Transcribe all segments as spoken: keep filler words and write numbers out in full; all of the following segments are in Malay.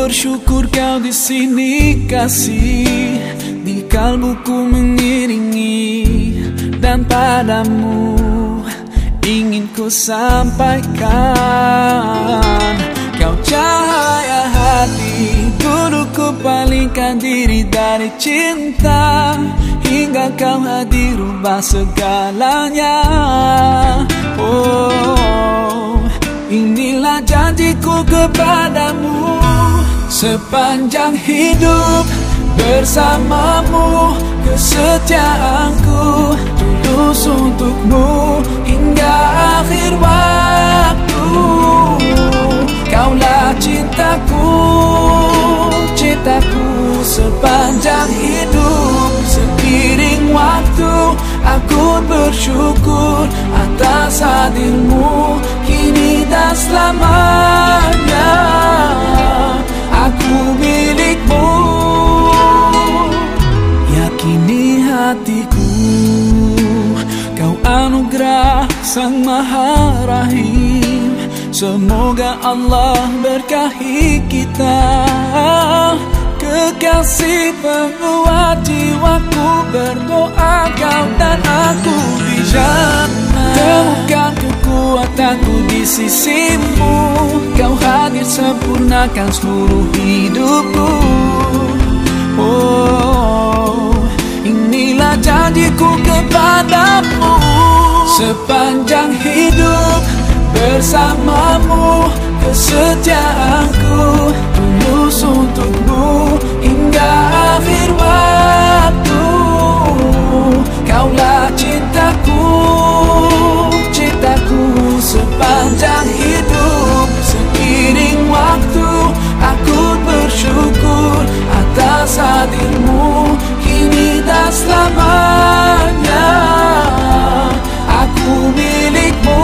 bersyukur kau di sini kasih, di kalbuku mengiringi, dan padamu ingin ku sampaikan. Kau cahaya hati, dulu ku palingkan diri dari cinta, hingga kau hadir rubah segalanya. Oh, inilah janjiku kepadamu, sepanjang hidup bersamamu, kesetiaanku tulus untukmu hingga akhir waktu. Kaulah cintaku, cintaku sepanjang hidup. Seiring waktu aku bersyukur atas hadirmu kini dan selamanya. Aku milikmu, yakini hatiku. Kau anugerah Sang Maha Rahim, semoga Allah berkahi kita. Kekasih penguat jiwaku, berdoa kau dan aku di jannah. Temukan kekuatanku di sisimu, kau hadir sempurnakan seluruh hidupku. Oh, inilah janjiku kepadamu, sepanjang hidup bersamamu, kesetiaanku tulus untukmu hingga akhir waktu. Kaulah cintaku, cintaku sepanjang hidup. Seiring waktu aku bersyukur atas hadirmu kini dan selamanya. Aku milikmu,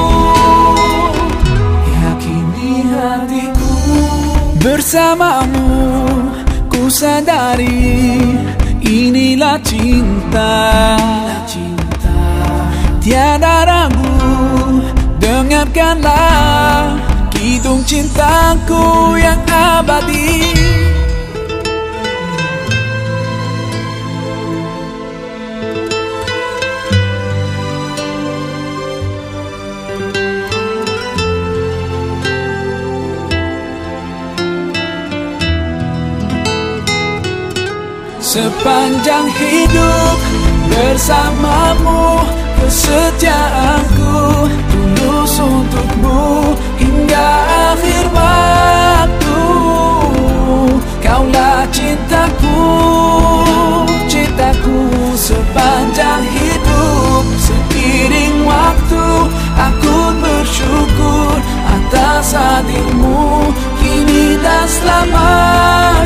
bersamamu ku sadari inilah cinta. Tiada ragu, dengarkanlah kidung cintaku yang abadi. Sepanjang hidup bersamamu, kesetiaanku tulus untukmu hingga akhir waktu. Kaulah cintaku, cintaku sepanjang hidup. Seiring waktu aku bersyukur atas hadirmu kini dan selamanya.